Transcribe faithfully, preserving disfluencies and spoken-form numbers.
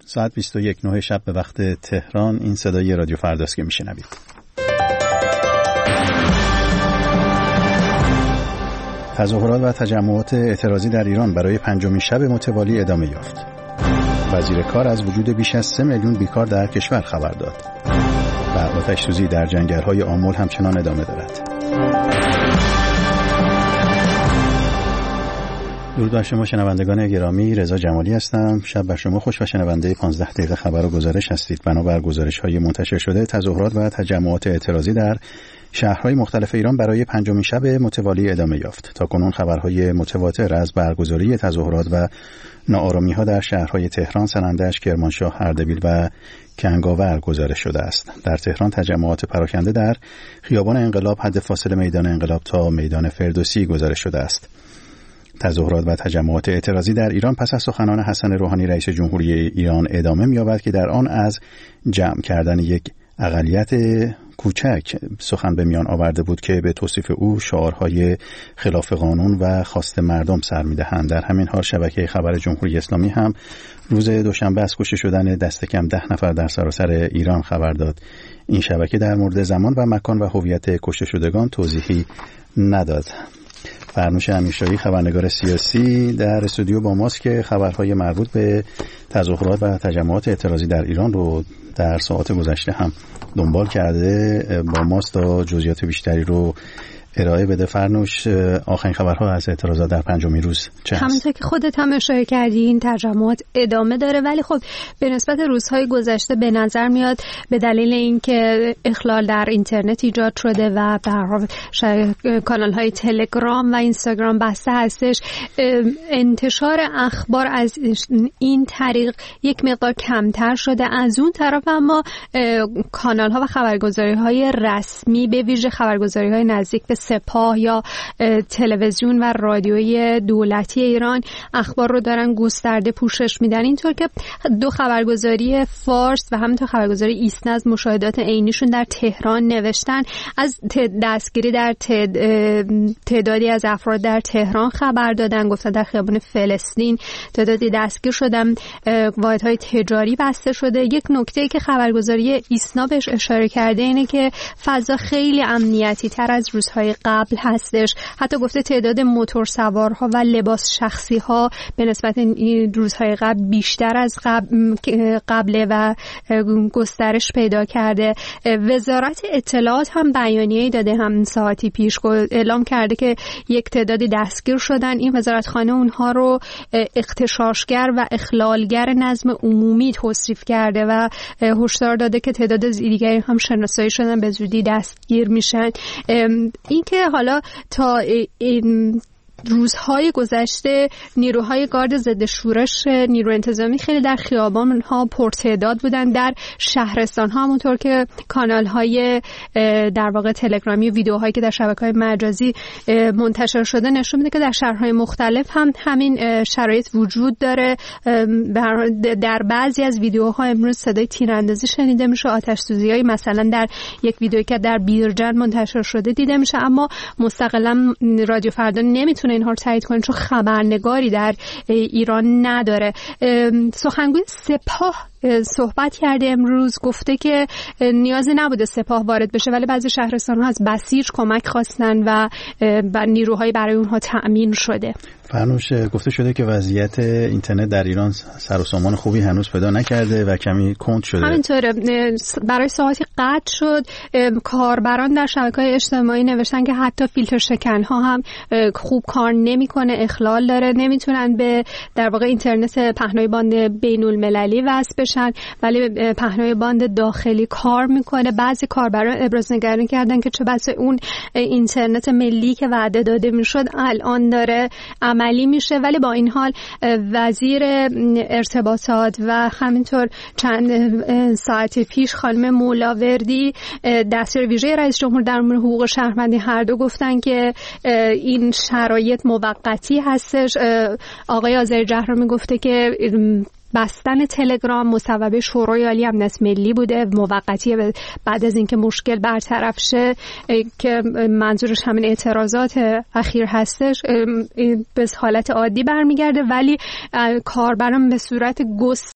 ساعت بیست و یک نه شب به وقت تهران. این صدای رادیو فرداست که میشنوید. تظاهرات و تجمعات اعتراضی در ایران برای پنجمین شب متوالی ادامه یافت. وزیر کار از وجود بیش از سه میلیون بیکار در کشور خبر داد. و آتش‌سوزی در جنگل‌های آمل همچنان ادامه دارد. درود بر شما شنوندگان گرامی، رضا جمالی هستم. شب بر شما خوش و شنونده پانزده دقیقه خبر و گزارش هستید. بنابر گزارش‌های منتشر شده، تظاهرات و تجمعات اعتراضی در شهرهای مختلف ایران برای پنجمین شب متوالی ادامه یافت. تاکنون خبرهای متواتر از برگزاری تظاهرات و ناآرامی‌ها در شهرهای تهران، سنندج، کرمانشاه، اردبیل و کنگاور گزارش شده است. در تهران تجمعات پراکنده در خیابان انقلاب حد فاصل میدان انقلاب تا میدان فردوسی گزارش شده است. تظاهرات و تجمعات اعتراضی در ایران پس از سخنان حسن روحانی رئیس جمهوری ایران ادامه می‌یابد که در آن از جمع کردن یک اقلیت کوچک سخن به میان آورده بود که به توصیف او شعارهای خلاف قانون و خواست مردم سر می‌دهند. در همین حال شبکه خبر جمهوری اسلامی هم روز دوشنبه از کشته شدن دست کم ده نفر در سراسر ایران خبر داد. این شبکه در مورد زمان و مکان و هویت کشته شدگان توضیحی نداد. فرنوش امیرشاهی خبرنگار سیاسی در استودیو با ماست که خبرهای مربوط به تظاهرات و تجمعات اعتراضی در ایران رو در ساعات گذشته هم دنبال کرده. با ماست تا جزئیات بیشتری رو ارائه بده. فرنوش، آخرین خبرها از اعتراضات در پنجمین روز چه هست؟ همونطور که خودت هم اشاره کردی این تجمعات ادامه داره، ولی خب به نسبت روزهای گذشته به نظر میاد به دلیل اینکه اخلال در اینترنت ایجاد شده و به هر حال کانال‌های تلگرام و اینستاگرام بسته هستش، انتشار اخبار از این طریق یک مقدار کمتر شده. از اون طرف اما کانال‌ها و خبرگزاری‌های رسمی به ویژه خبرگزاری‌های نزدیک به سپاه یا تلویزیون و رادیوی دولتی ایران اخبار رو دارن گسترده پوشش میدن. اینطور که دو خبرگزاری فارس و همینطور خبرگزاری ایسنا از مشاهدات عینیشون در تهران نوشتن. از دستگیری در تعدادی از افراد در تهران خبر دادن، گفتن در خیابان فلسطین تعدادی دستگیر شدن، واحدهای تجاری بسته شده. یک نکته ای که خبرگزاری ایسنا بهش اشاره کرده اینه که فضا خیلی امنیتی تر از روزهای قبل هستش. حتی گفته تعداد موتور سوارها و لباس شخصی ها به نسبت این روزهای قبل بیشتر از قبل قبل و گسترش پیدا کرده. وزارت اطلاعات هم بیانیه‌ای داده، هم ساعتی پیش اعلام کرده که یک تعدادی دستگیر شدن. این وزارتخانه اونها رو اغتشاشگر و اخلالگر نظم عمومی توصیف کرده و هشدار داده که تعداد دیگری هم شناسایی شدن به زودی دستگیر میشن. این که حالا تا این روزهای گذشته نیروهای گارد ضد شورش، نیرو انتظامی خیلی در خیابان ها پرتعداد بودن. در شهرستان ها همونطور که کانال های در واقع تلگرامی، ویدیوهایی که در شبکه‌های مجازی منتشر شده نشون میده که در شهرهای مختلف هم همین شرایط وجود داره. در بعضی از ویدیوها امروز صدای تیراندازی شنیده میشه، آتش سوزی‌های مثلا در یک ویدیویی که در بیرجند منتشر شده دیده میشه، اما مستقلا رادیو فردا نمیتونه اینها رو تایید کنه چون خبرنگاری در ایران نداره. سخنگوی سپاه صحبت کرده امروز، گفته که نیازی نبوده سپاه وارد بشه ولی بعضی شهرستان‌ها از بسیج کمک خواستن و نیروهایی برای اونها تأمین شده. فرنوش، گفته شده که وضعیت اینترنت در ایران سر و سامان خوبی هنوز پیدا نکرده و کمی کند شده. همینطوره، برای ساعتی قطع شد. کاربران در شبکه‌های اجتماعی نوشتن که حتی فیلتر شکن‌ها هم خوب کار نمی‌کنه، اخلال داره، نمیتونن به در واقع اینترنت پهنای باند بین‌المللی وصل بشن ولی پهنای باند داخلی کار میکنه. بعضی کاربران ابراز نگرانی کردن که چه بسا اون اینترنت ملی که وعده داده میشد الان داره عملی میشه، ولی با این حال وزیر ارتباطات و همینطور چند ساعت پیش خانم مولاوردی دستیار ویژه رئیس جمهور در امور حقوق شهروندی هر دو گفتن که این شرایط موقتی هستش. آقای آذری جهرمی گفته که بستن تلگرام مصوبه شورای عالی امنیت ملی بوده، موقتیه بعد از اینکه مشکل برطرف شه که منظورش همین اعتراضات اخیر هستش به حالت عادی برمیگرده، ولی کاربران به صورت